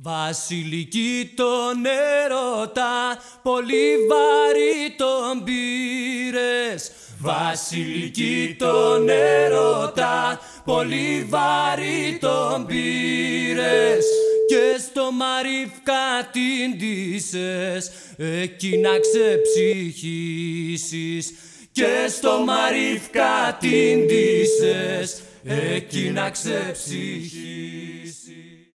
Βασιλική τον έρωτα, πολύ βαρύ τον πήρες. Βασιλική τον έρωτα, πολύ βαρύ τον πήρες. Και στο Μαρίφκα την ντύσες, εκεί να ξεψυχήσεις. Και στο Μαρίφκα την ντύσες, εκεί να ξεψυχήσεις.